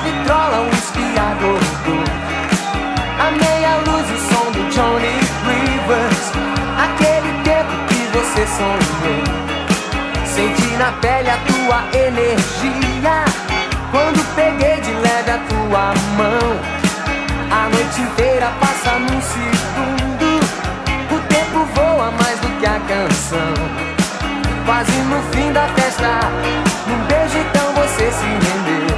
vitrola, um whisky a gordô. A meia luz e o som do Johnny Rivers. Aquele tempo que você sonhou. Senti na pele a tua energia quando peguei de leve a tua mão. A noite inteira passa num segundo. O tempo voa mais do que a canção. Quase no fim da festa, num beijo então você se rendeu.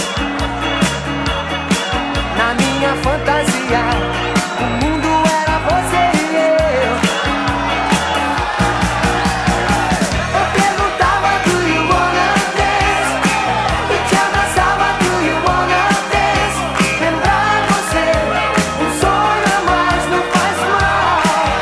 Na minha fantasia, o mundo era você e eu. Eu perguntava, do you wanna dance? E te abraçava, do you wanna dance? Lembrar você, um sonho a mais não faz mal.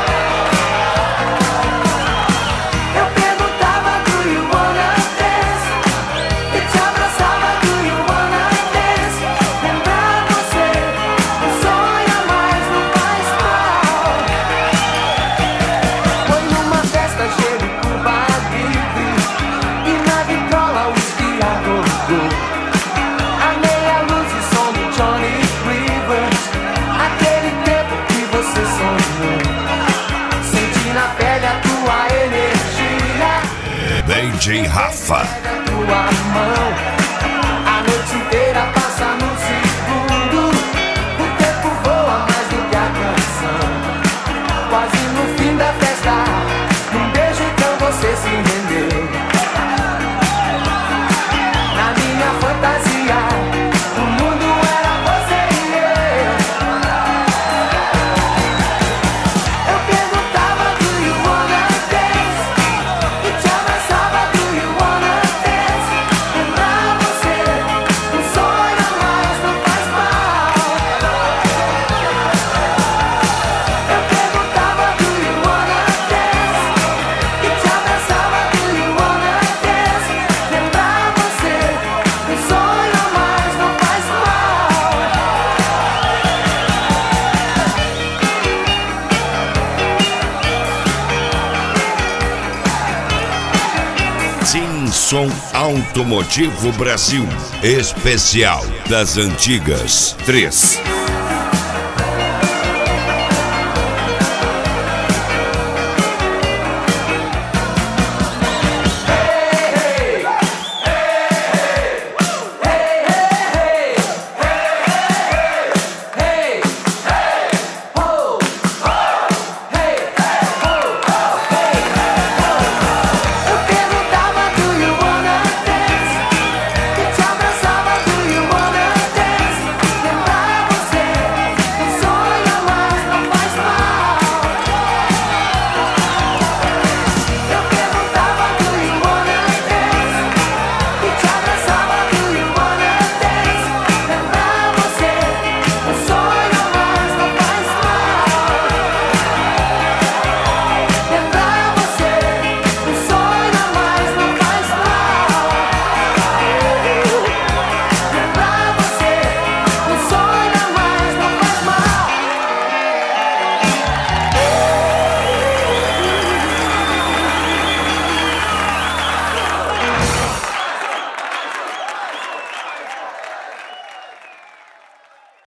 Eu perguntava, do you wanna dance? E te abraçava, do you wanna dance? Lembrar você, um sonho a mais não faz mal. Foi numa festa cheia de Cuba Libre e na vitrola o whisky a gordô. A meia luz e o som do Johnny Rivers. Aquele tempo que você sonhou. Senti na pele a tua energia. DJ Rafa. A tua mão. A noite inteira passa num segundo. O tempo voa mais do que a canção. Quase no fim da festa, num beijo então você se rendeu. Na minha fantasia, o mundo era você e eu. Eu perguntava, do you wanna dance? E te abraçava, do you wanna dance? Lembrar você, um sonho a mais não faz mal. Eu perguntava, do you wanna dance? E te abraçava, do you wanna dance? Lembrar você, um sonho a mais não faz mal. Simson Automotivo Brasil. Especial das Antigas 3.